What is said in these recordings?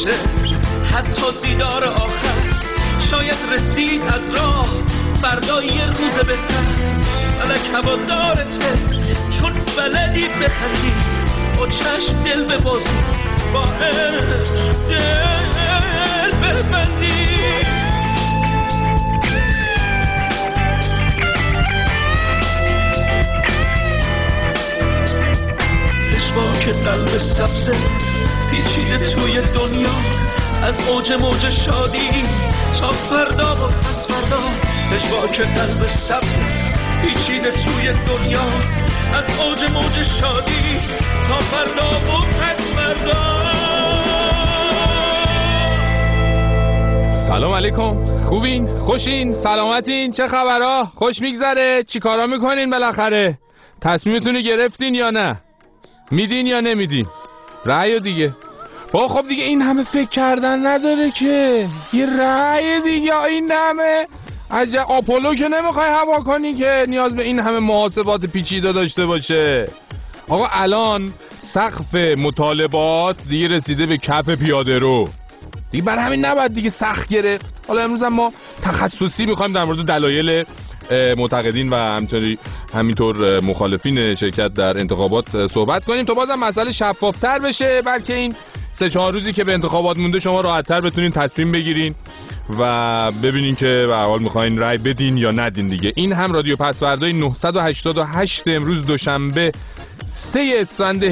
باشه، حتی دیدار آخر شاید رسید از راه، فردا یه روز بهتر. فلک هوادارته چون بلدی بخندی، با چشم دل ببازی، با عشق دل ببندی. پشواک قلب سبزه پیچیده توی دنیا، از اوج موج شادی تا فردا و پس فردا. پشواک قلب سبزه پیچیده توی دنیا، از اوج موج شادی تا فردا و پس فردا. سلام علیکم، خوبین؟ خوشین؟ سلامتین؟ چه خبرها؟ خوش میگذره؟ چی کارا میکنین بالاخره؟ تصمیمتونو گرفتین یا نه؟ میدین یا نمیدین؟ رأی دیگه. با خب دیگه این همه فکر کردن نداره که، یه رأی دیگه. این همه عجب آپولو که نمیخوای هوا کنی که نیاز به این همه محاسبات پیچیده داشته باشه. آقا الان سقف مطالبات دیگه رسیده به کف پیاده رو دیگه، بر همین نباید دیگه سخت گرفت. حالا امروز هم ما تخصصی میخوایم در مورد دلایل معتقدین و همینطور مخالفین شرکت در انتخابات صحبت کنیم تا بازم مسئله شفافتر بشه، بلکه این 3-4 روزی که به انتخابات مونده شما راحت‌تر بتونین تصمیم بگیرین و ببینین که به هر حال میخواین رای بدین یا ندین دیگه. این هم رادیو پسوردای 988 امروز دوشنبه 3 اسفند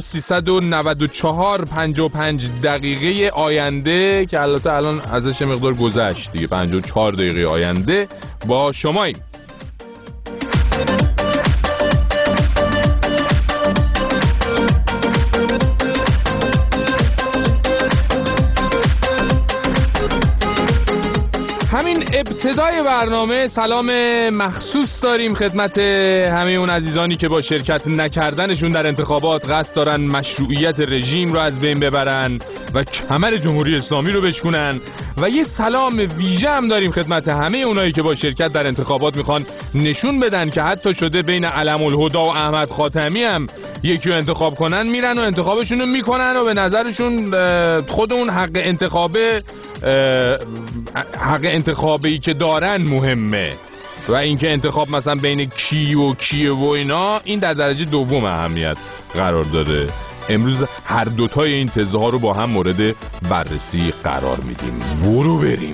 1394 55 دقیقه آینده که البته الان ازش مقدار گذشت دیگه، 54 دقیقه آینده با شماییم. همین ابتدای برنامه سلام مخصوص داریم خدمت همه اون عزیزانی که با شرکت نکردنشون در انتخابات قصد دارن مشروعیت رژیم رو از بین ببرن و کمر جمهوری اسلامی رو بشکنن، و یه سلام ویژه هم داریم خدمت همه اونایی که با شرکت در انتخابات میخوان نشون بدن که حتی شده بین علم الهدا و احمد خاتمی هم یکی رو انتخاب کنن، میرن و انتخابشون رو میکنن و به نظرشون خود اون حق انتخابی که دارن مهمه و اینکه انتخاب مثلا بین کی و کیه و اینا این در درجه دوم اهمیت قرار داره. امروز هر دوتای این تزه ها رو با هم مورد بررسی قرار میدیم. برو بریم.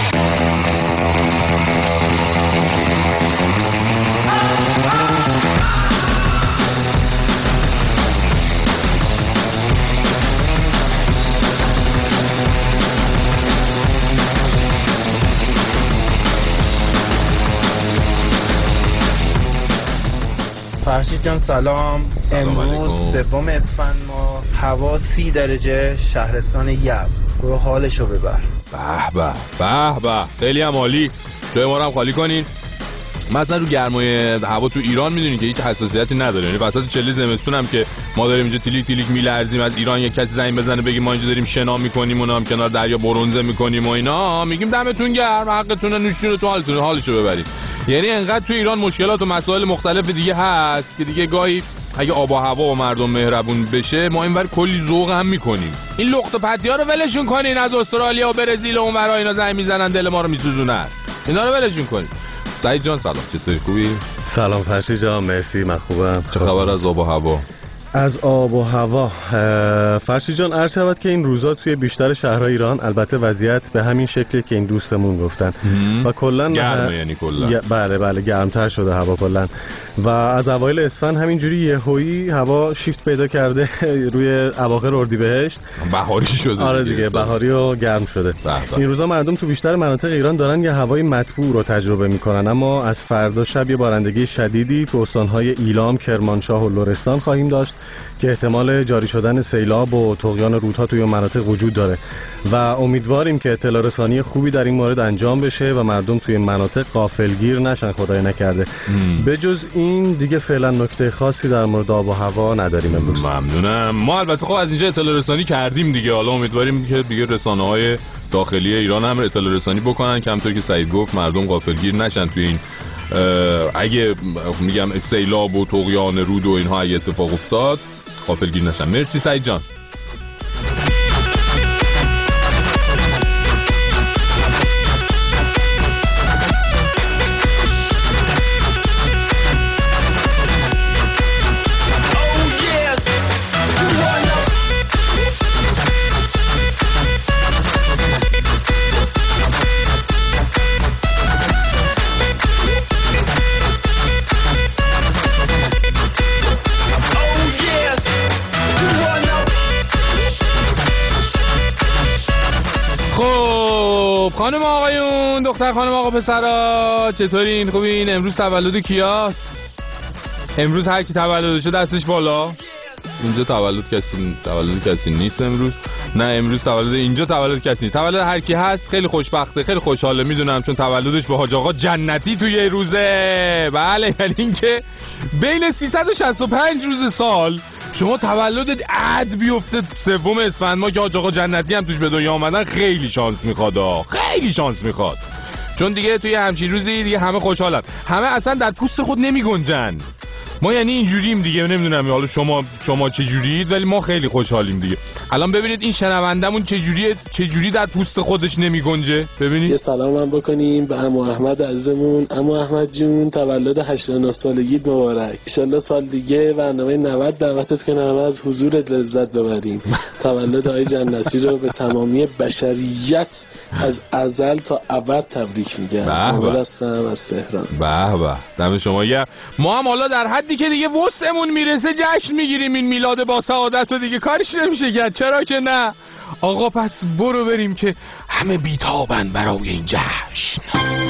فرشید جان سلام. امروز 3 اسفند ما هوا 30 درجه، شهرستان یزد. برو حالشو ببر. به به به به، خیلی هم عالی. جای ما رو هم خالی کنین. مثلا رو گرمای هوا تو ایران میدونین که هیچ حساسیتی نداره، یعنی وسط چلی زمستون هم که ما داریم اینجا تیلیک تیلیک میلرزیم، از ایران یک کسی زنگ بزنه بگیم ما اینجا داریم شنا میکنیم، اونم کنار دریا برنزه میکنیم و اینا، میگیم دمتون گرم، حقتونه، نوشتون تو حالتون، حالشو ببرید. یعنی انقدر تو ایران مشکلات و مسائل مختلف دیگه هست که دیگه گاهی اگه آب و هوا و مردم مهربون بشه ما اینور کلی ذوق هم میکنیم. این لخت و پتی‌ها رو ولشون کنین، از استرالیا و برزیل و اونورا اینا زنگ میزنن دل ما رو میسوزونن، اینا رو ولشون کنین. سعید جان سلام، چطوری؟ خوبی؟ سلام فرشید جان، مرسی، من خوبم. چه خبر از آب و هوا؟ از آب و هوا فرشید جان عرض شود که این روزا توی بیشتر شهرهای ایران البته وضعیت به همین شکلی که این دوستمون گفتن و کلا گرمه، یعنی کلا بله گرمتر شده هوا کلا، و از اوایل اسفند همینجوری یهویی هوا شیفت پیدا کرده روی اواخر اردیبهشت بهاری شده. آره دیگه بهاری و گرم شده. این روزا مردم تو بیشتر مناطق ایران دارن یه هوای مطبوع رو تجربه میکنن، اما از فردا شب یه بارندگی شدیدی تو استانهای ایلام، کرمانشاه و لرستان خواهیم داشت که احتمال جاری شدن سیلاب و طغیان رودها توی مناطق وجود داره و امیدواریم که اطلاع رسانی خوبی در این مورد انجام بشه و مردم توی مناطق غافلگیر نشن، خدای نکرده. بجز این دیگه فعلا نکته خاصی در مورد آب و هوا نداریم امروز. ممنونم. ما البته خب از اینجا اطلاع رسانی کردیم دیگه، حالا امیدواریم که دیگه رسانه‌های داخلی ایران هم اطلاع رسانی بکنن که همونطور که سعید گفت مردم غافلگیر نشن توی این اگه میگم سیلاب و طغیان رود و اینها اگه اتفاق افتاد غافلگیر نشن. مرسی سعید جان. خانم آقایون، دختر خانم آقا پسرا، چطورین؟ خوبین؟ امروز تولد کیاست؟ امروز هر کی تولدشه دستش بالا. اینجا تولد کسی نیست امروز. نه امروز تولد اینجا تولد کسی نیست. تولد هر کی هست خیلی خوشبخته، خیلی خوشحاله، میدونم، چون تولدش به حاج آقا جنتی توی روزه. بله، یعنی اینکه بین 365 روز سال شما تولدت عد بیفته 3 اسفند ماه که حاج آقا جنتی هم توش به دنیا آمدن، خیلی شانس میخواد، خیلی شانس میخواد. چون دیگه توی همچین روزی دیگه همه خوشحالن، همه اصلا در پوست خود نمیگنجن. ما یعنی اینجوریم دیگه، نمیدونم حالا شما چه جورید، ولی ما خیلی خوشحالیم دیگه. الان ببینید این شنوندمون چه جوری در پوست خودش نمیگنجه. ببینید. یه سلام هم بکنیم به عمو احمد عزیزمون. عمو احمد جون تولد 89 سالگیت مبارک. ان شاءالله سال دیگه برنامه 90 دعوتت کنم از حضورت لذت ببریم. تولد های جنتی رو به تمامی بشریت از ازل تا ابد تبریک میگم. هستم از تهران. به به، دم شما گرم. ما هم حالا در حدی که دیگه وسعمون میرسه جشن میگیریم این میلاد با سعادت رو، دیگه کارش نمیشه کرد، چرا که نه. آقا پس برو بریم که همه بیتابن برای این جشن.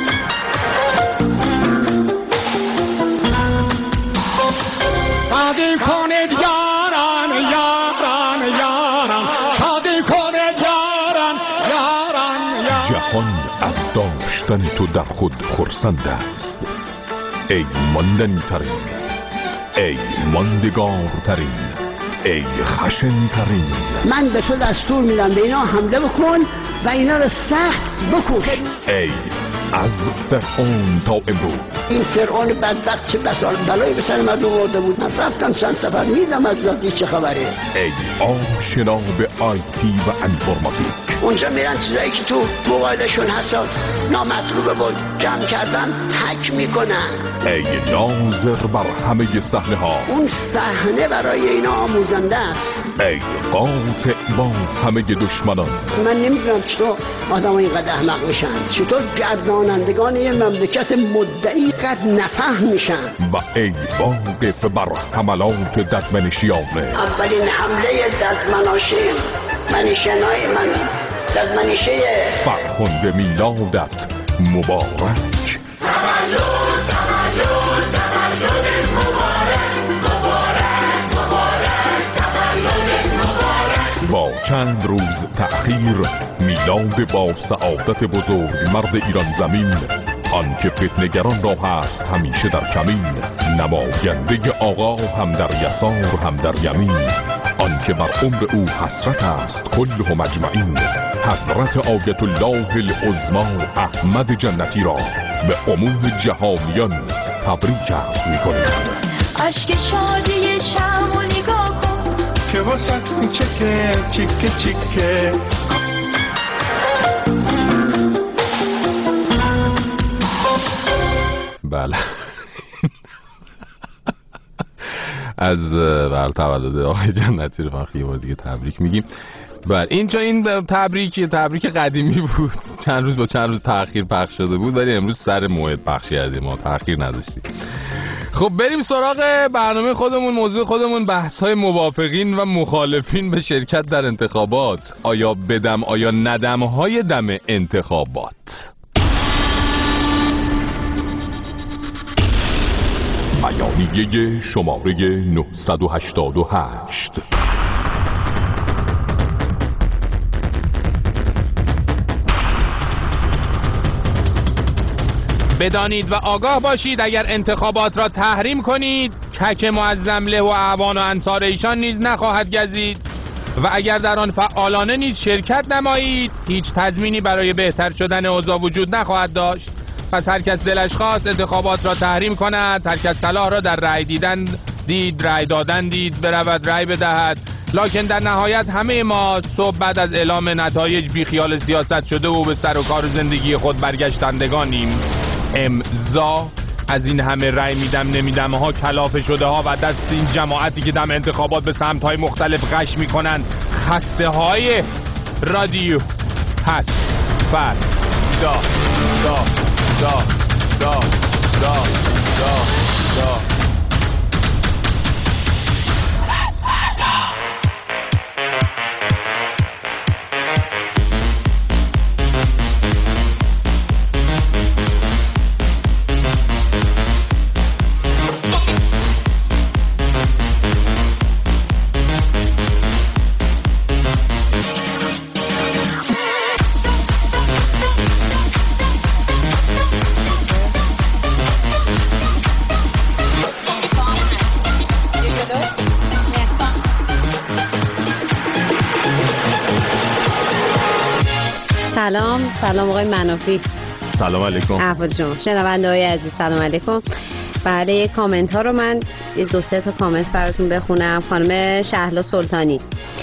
شادی کنید یاران یاران یاران، شادی کنید یاران یاران یاران. جهان از داشتن تو در خود خرسند است، ای ماندنی ترین، ای ماندگار ترین، ای خشن ترین. من به تو دستور میدم به اینا حمله بکن و اینا رو سخت بکش. ای از فرعون تا امروز. این فرعون بدبخت چه بلایی به سر مردم آورده بود. من رفتم چند سفر میدم از وقتی چه خبره. ای آشنا به آیتی و انفرماتیک. اونجا میرن چیزایی که تو موبایلشون هست نامطلوبه بود جمع کردن هک میکنن. ای ناظر بر همه صحنه ها. اون صحنه برای اینا آموزنده است. ای قاطع با همه دشمنان. من نمیدونم چطور آدم اینقدر احمق میشن، چطور گردانندگان یه مملکت مدعی قد نفهم میشن. و ای واقف بر حملات ددمنشیانه. اولین حمله ددمناشه منشنای من ددمنشه فرخنده میلادت مبارک. با چند روز تأخیر میلاد با سعادت بزرگ مرد ایران زمین، آنکه فتنگران را هست همیشه در کمین، نماینده آقا هم در یسار هم در یمین، آنکه بر عمر او حسرت است کله مجمعین، حضرت آیت الله العظمی احمد جنتی را به عموم جهانیان تبریک عرض می‌کنیم. اشک شادی شمع و نگاه کن که واسه چکه چکه چکه. بله از بر تولد آقای جنتی رو خیلی بار دیگه تبریک میگیم. بله اینجا این تبریک قدیمی بود، چند روز با چند روز تأخیر پخش شده بود، ولی امروز سر موعد پخش کردیم، ما تأخیر نداشتیم. خب بریم سراغ برنامه خودمون. موضوع خودمون بحث‌های موافقین و مخالفین به شرکت در انتخابات. آیا بدم آیا ندم های دم انتخابات. بیانیه شماره 988. بدانید و آگاه باشید اگر انتخابات را تحریم کنید کک معظم له و اعوان و انصار ایشان نیز نخواهد گزید و اگر در آن فعالانه نیز شرکت نمایید هیچ تضمینی برای بهتر شدن اوضاع وجود نخواهد داشت. پس هر کس دلش خواست انتخابات را تحریم کند، هر کس صلاح را در رأی دیدن دید، رأی دادن دید، برود رأی بدهد. لکن در نهایت همه ما صبح بعد از اعلام نتایج بی خیال سیاست شده و به سر و کار زندگی خود برگشتندگانیم. امضا از این همه رأی میدم نمیدم ها، کلافه شده ها و دست این جماعتی که دم انتخابات به سمت های مختلف غش میکنن، خسته های رادیو هست فر دا دا دا دا دا دا دا. سلام آقای منافی. سلام علیکم. احوال شما شنونده های عزیز، سلام علیکم. بعد یک کامنت ها رو من 2-3 تا کامنت براتون بخونم. خانم شهلا سلطانی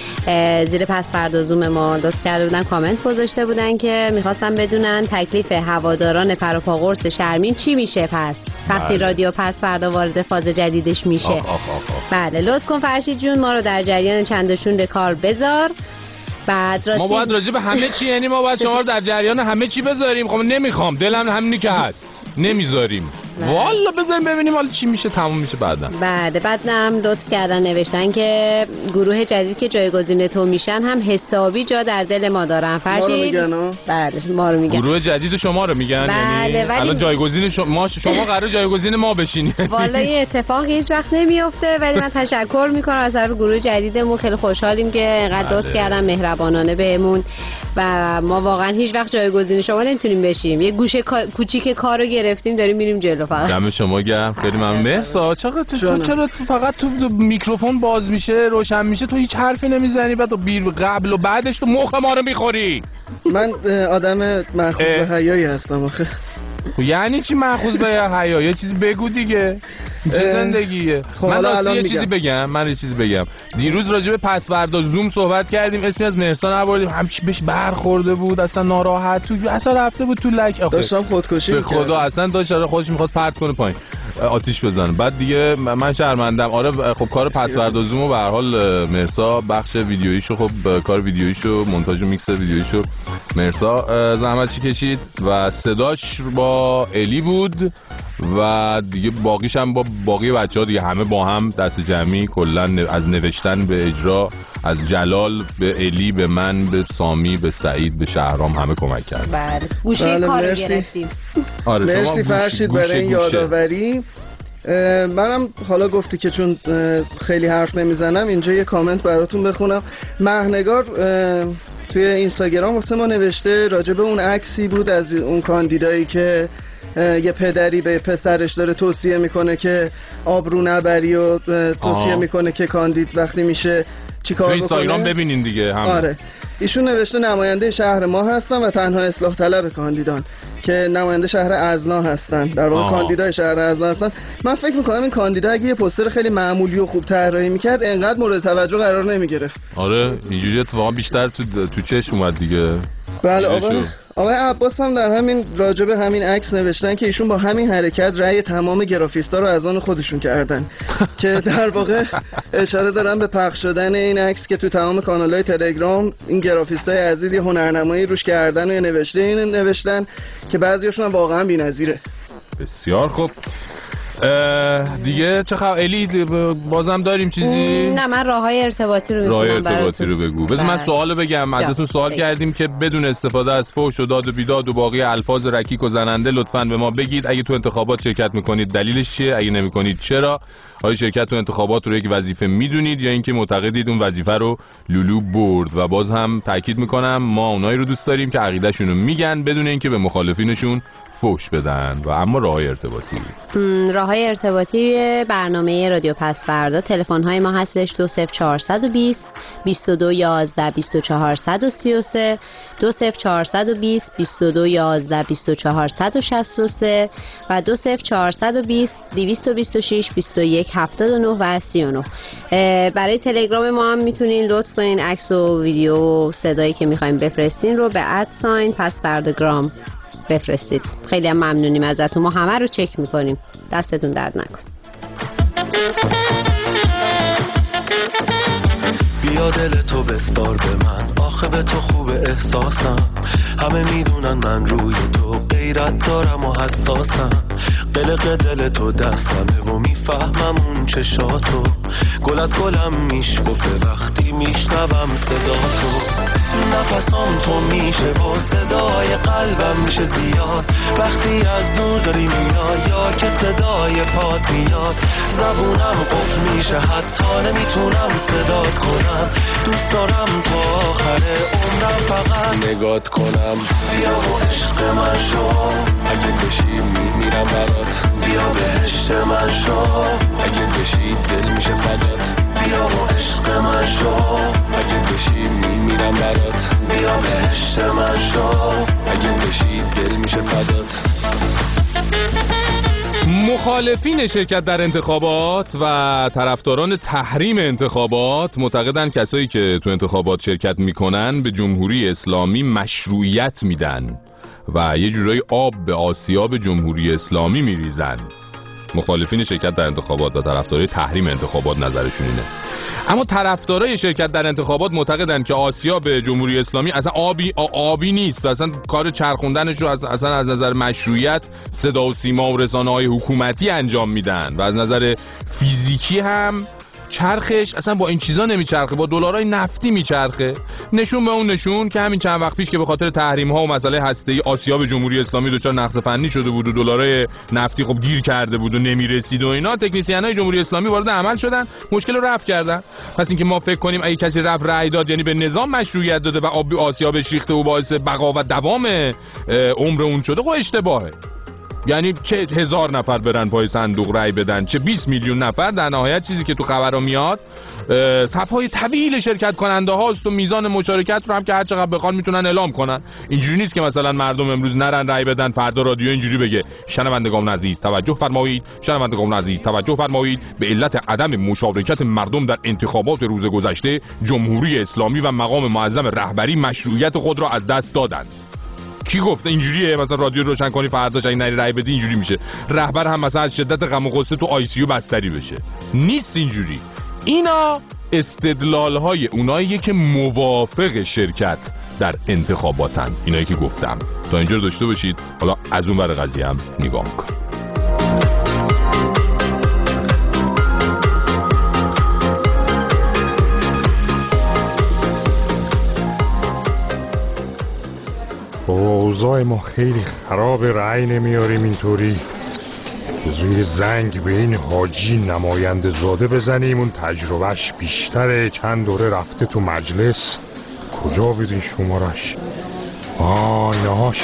زیر پس فردا زوم ما لطف کرده بودن، کامنت گذاشته بودن که میخواستن بدونن تکلیف هواداران پروپاگورس شرمین چی میشه پس وقتی رادیو پس فردا وارد فاز جدیدش میشه. بله لطف کن فرشید جون ما رو در جریان چندشون کار بذار. بعد ما باید راجع به همه چی، یعنی ما باید شما رو در جریان همه چی بذاریم. خب نمیخوام، دلم همینی که هست نمیذاریم. والا بذاریم ببینیم حالا چی میشه، تموم میشه بعدا. بعدم لطف کردن نوشتن که گروه جدید که جایگزین تو میشن هم حسابی جا در دل ما دارن. فرشید بله ما رو میگن. گروه جدید شما رو میگن؟ بله یعنی الان جایگزین شما قرار جایگزین ما بشین. والا این اتفاق هیچ وقت نمیفته، ولی من تشکر میکنم از طرف گروه جدیدمون. خیلی خوشحالیم که اینقدر لطف کردن مهربانانه بهمون و ما واقعا هیچ وقت جایگزین شما نمیتونیم بشیم. یه گوشه کوچیک کارو گرفتیم داریم میریم جلو. فقط دم شما گرم. خیلی ممنون. مهسا چرا فقط تو میکروفون باز میشه روشن میشه تو هیچ حرفی نمیزنی، بعد قبل و بعدش تو مخ ما رو میخوری؟ من آدم مأخوذ به حیایی هستم آخه. یعنی چی مأخوذ به حیا؟ یه چیزی بگو دیگه. چه زندگیه؟ من یه چیزی بگم. دیروز راجع به پسوردا زوم صحبت کردیم، اسمی از مهرسا نبردیم، همچی بهش برخورده بود، اصلا ناراحت تو اصلا رفته بود تو لک. داشتم خودکشی به خدا اصلا داشت خودش می‌خواست پرت کنه پایین آتیش بزنه. بعد دیگه من شرمندم. آره خب کار پسوردا زومو به هر حال مهرسا بخش ویدیوییشو، خب کار ویدیوییشو، مونتاژ و میکس ویدیوییشو مهرسا زحمت کشید و صداش با الی بود و دیگه باقیش هم با باقی بچه‌ها دیگه، همه با هم دست جمعی کلا از نوشتن به اجرا، از جلال به الی به من به سامی به سعید به شهرام همه کمک کردن. بله گوشه کارو گرفتیم. آره مرسی فرشید برای این یادآوری. منم حالا گفتی که چون خیلی حرف نمیزنم اینجا یه کامنت براتون بخونم. مهنگار توی اینستاگرام واسه ما نوشته راجع به اون عکسی بود از اون کاندیدایی که یه پدری به پسرش داره توصیه میکنه که آبرو نبری و توصیه میکنه که کاندید وقتی میشه چیکار بکنه. اینستاگرام ببینین دیگه همه. آره ایشون نوشته نماینده شهر ما هستن و تنها اصلاح طلب کاندیدان که نماینده شهر ازنا هستن، در واقع کاندیدای شهر ازنا هستن. من فکر میکنم این کاندیدا اگه یه پوستر خیلی معمولی و خوب طراحی میکرد انقدر مورد توجه قرار نمیگرفت. آره اینجوری اتفاقا بیشتر تو چشم اومد دیگه. بله آقای عباس هم در همین راجب همین عکس نوشتن که ایشون با همین حرکت رأی تمام گرافیستا رو از آن خودشون کردن که در واقع اشاره دارن به پخش شدن این عکس که تو تمام کانال‌های تلگرام این گرافیستای عزیز یه هنرنمایی روش کردن و یه نوشتن که بعضیاشون واقعا بی‌نظیره. بسیار خوب. دیگه چه خبر الی؟ بازم داریم چیزی؟ نه من راههای ارتباطی رو بگو. بذار من سوالو بگم. ازتون سوال کردیم که بدون استفاده از فحش و داد و بیداد و باقی الفاظ رکیک و زننده لطفاً به ما بگید اگه تو انتخابات شرکت میکنید دلیلش چیه؟ اگه نمیکنید چرا؟ آیا شرکت تو انتخابات رو یک وظیفه میدونید یا اینکه معتقدید اون وظیفه رو لولو برد؟ و باز هم تاکید میکنم ما اونایی رو دوست داریم که عقیدهشون رو میگن بدون اینکه به مخالفینشون فحش بدن. و اما راههای ارتباطی برنامه رادیو پس فردا تلفن‌های ما هستش 20420 2211 24133 20420 2211 24163 و 20420 226 2179 و 39. برای تلگرام ما هم میتونین لطف کنین عکس و ویدیو و صدایی که میخوایم بفرستین رو به @ پس فرداگرام بفرستید. خیلی هم ممنونیم ازتون. ما همه رو چک میکنیم. دستتون درد نکن. بیا دل تو بسپار به من، آخه به تو خوب احساسم. همه میدونن من روی تو غیرت دارم و حساسم. قلق دل تو دستمه و میفهمم اون چشاتو. گل از گلم میشکفه وقتی میشنوم صدا تو. نفسام تو میشه و صدای قلبم میشه زیاد وقتی از دور داری میاد یا که صدای پات میاد. زبونم قفل میشه حتی نمیتونم صدات کنم. دوست دارم تا آخر عمرم فقط نگات کنم. بیا و عشق من شو اگه بشی میمیرم برات. بیا بهشت من شو اگه بشی دل میشه فدات. بیا و عشق من شو اگه بشی میمیرم برات. بیا بهشت من شو، اگه بشی دل میشه فدات. مخالفین شرکت در انتخابات و طرفداران تحریم انتخابات معتقدن کسایی که تو انتخابات شرکت میکنن به جمهوری اسلامی مشروعیت میدن و یه جورایی آب به آسیاب جمهوری اسلامی میریزن. مخالفین شرکت در انتخابات و طرفدارای تحریم انتخابات نظرشون اینه. اما طرفدارای شرکت در انتخابات معتقدن که آسیاب جمهوری اسلامی اصلا آبی نیست، اصلا کار چرخوندنش رو اصلا از نظر مشروعیت صدا و سیما و رسانه‌های حکومتی انجام میدن و از نظر فیزیکی هم چرخش اصلا با این چیزا نمیچرخه، با دلارای نفتی میچرخه. نشون به اون نشون که همین چند وقت پیش که به خاطر تحریم ها و مسئله هسته‌ای آسیاب جمهوری اسلامی دچار نقص فنی شده بود و دلارای نفتی خب گیر کرده بود و نمیرسید و اینا، تکنسینای جمهوری اسلامی وارد عمل شدن، مشکل رو رفع کردن. پس اینکه ما فکر کنیم اگه کسی رفت رأی داد یعنی به نظام مشروعیت داده و آسیابش ریخته و باعث بقا و دوام عمر اون شده، خب اشتباهه. یعنی چه 1000 نفر برن پای صندوق رای بدن، چه 20 میلیون نفر، در نهایت چیزی که تو خبرها میاد صفهای طویل شرکت کننده هاست و میزان مشارکت رو هم که هر چقدر بخوان میتونن اعلام کنن. اینجوری نیست که مثلا مردم امروز نرن رای بدن فردا رادیو اینجوری بگه شنوندگان عزیز توجه فرمایید، شنوندگان عزیز توجه فرمایید، به علت عدم مشارکت مردم در انتخابات روز گذشته جمهوری اسلامی و مقام معظم رهبری مشروعیت خود را از دست دادند. کی گفته اینجوریه؟ مثلا رادیو روشن کنی فرداش اگه نری رای بدی اینجوری میشه، رهبر هم مثلا از شدت غم و غصه تو آی سی یو بستری بشه. نیست اینجوری. اینا استدلال‌های اوناییه که موافق شرکت در انتخاباتن، اینایی که گفتم. تا اینجا رو داشته باشید. حالا از اون ور قضیه هم نگاه می‌کنیم. اوضاع ما خیلی خراب، رأی نمیاریم اینطوری. زیر زنگ به این حاجی نماینده زاده بزنیم، اون تجربهش بیشتره، چند دوره رفته تو مجلس. کجا بدین شمارش؟ اینهاش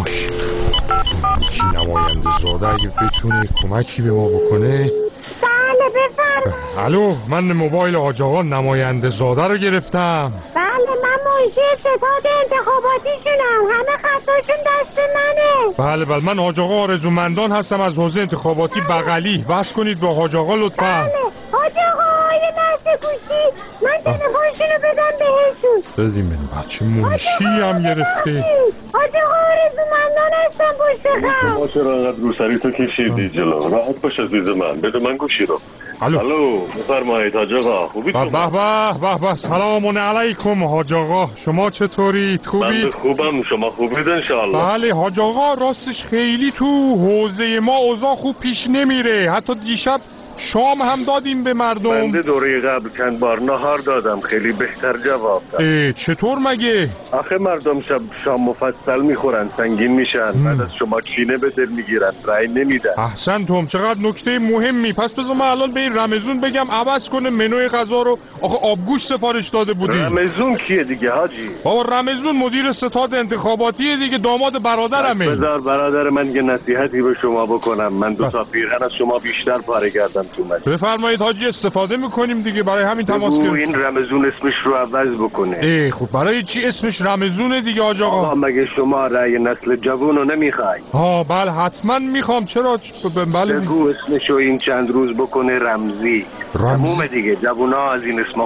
حاجی نماینده زاده اگه بتونه کمکی به ما بکنه. بله بفرمایید. الو، من موبایل حاج آقا نماینده زاده رو گرفتم. بله من منشی ستاد انتخاباتیشونم، همه خطاشون دست منه. بله من حاج آقا آرزومندان هستم از حوزه انتخاباتی بغلی. بس کنید به حاج آقا لطفا. بله حاج آقا یه لحظه گوشی، من تلفنشونو بدم بهشون. بدیم بین بچه منشی هم گرفته. حاج آقا آرزومندان هستم پشت خط. شما چرا انقدر روسری تو کشیدی جلو؟ راحت باش عزیز من، بده من گوشی رو. الو بفرمایید حاج آقا، خوبید؟ به سلام علیکم حاج آقا، شما چطورید؟ خوبید؟ من خوبم، شما خوبید انشاءالله؟ بله حاج آقا، راستش خیلی تو حوزه ما اوضاع خوب پیش نمیره. حتی دیشب شام هم دادیم به مردم. بنده دوره قبل چند بار نهار دادم، خیلی بهتر جواب داد. چطور مگه؟ آخه مردم شام مفصل میخورن، سنگین میشن، بعد از شما کینه به دل میگیرن، رای نمیدن. احسنتم، چقدر نکته مهمی. پس بذار من الان به این رمزون بگم عوض کنه منوی غذا رو. آخه آبگوش سفارش داده بودی. رمزون کیه دیگه حاجی؟ بابا رمزون مدیر ستاد انتخاباتیه دیگه، داماد برادرمه. بذار برادر من یه نصیحتی به شما بکنم. من 2 تا پیرهن از شما بیشتر پاره کردم. بفرمایید حاجی، استفاده میکنیم دیگه، برای همین تماس گرفتیم. این رمزون اسمش رو عوض بکنه. خب برای چی اسمش رمزونه دیگه حاج آقا؟ مگه شما رأی نسل جوانو نمیخوای؟ بله حتما میخوام. چرا؟ بله بگو اسمشو این چند روز بکنه رمزی. تموم دیگه، جوونا از این اسما